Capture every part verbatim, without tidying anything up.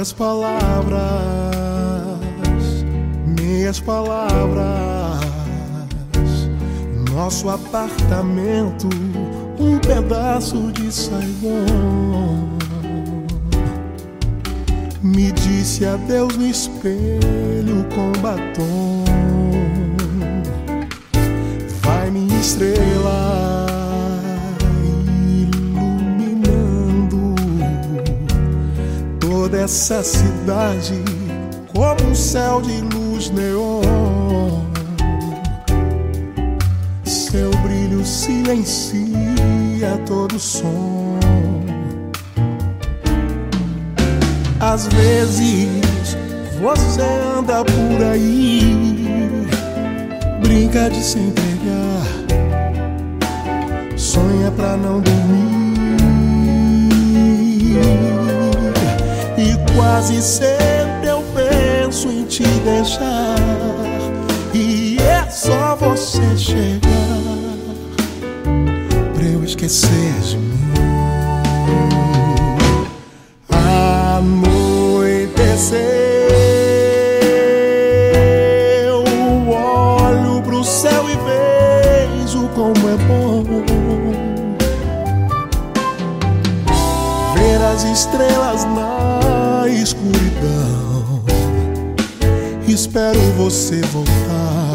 Tantas palavras, meias palavras. Nosso apartamento, um pedaço de Saigon. Me disse adeus no espelho com batom. Vai minha estrela iluminando toda essa cidade como um céu de luz neon. Seu brilho silencia todo som. Às vezes você anda por aí, brinca de se entregar, sonha pra não dormir, e quase sempre eu penso em te deixar, e é só você chegar pra eu esquecer de mim. Anoiteceu, olho pro céu e vejo como é bom ver as estrelas na escuridão. Espero você voltar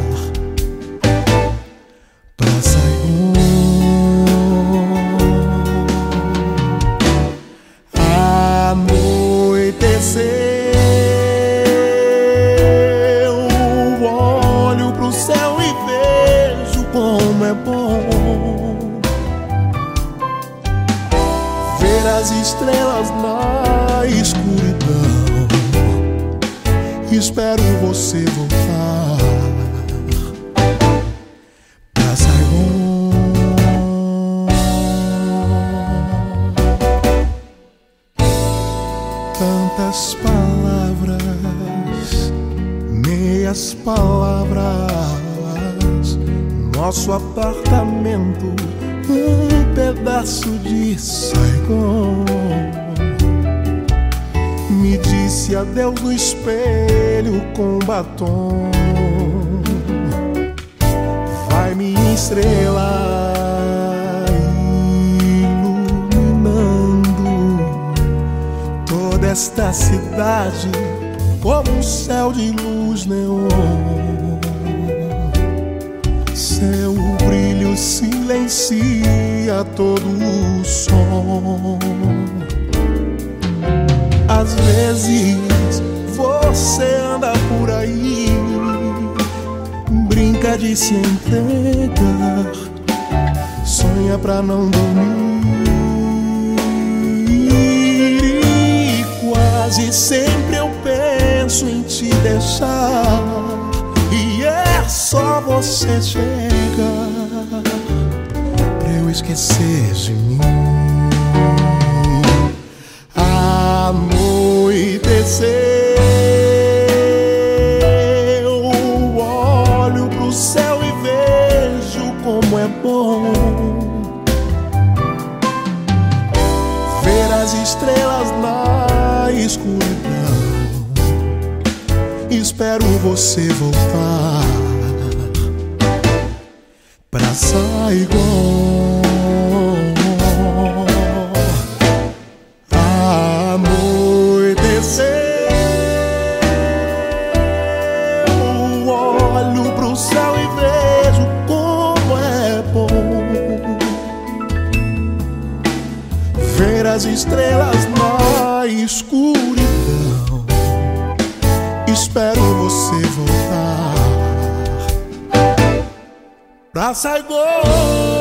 pra Saigon. Anoiteceu, olho pro céu e vejo como é bom ver as estrelas na escuridão. Espero você voltar pra Saigon. Tantas palavras, meias palavras. Nosso apartamento, um pedaço de Saigon. Me disse adeus no espelho com batom. Vai minha estrela esta cidade como um céu de luz neon. Seu brilho silencia todo o som. Às vezes você anda por aí, brinca de se entregar, sonha pra não dormir, quase sempre eu penso em te deixar, e é só você chegar pra eu esquecer de mim. Anoiteceu, olho pro céu e vejo como é bom ver as estrelas na escuridão. Espero você voltar pra Saigon. Anoiteceu, olho pro céu e vejo como é bom ver as estrelas na escuridão. Espero você voltar pra Saigon.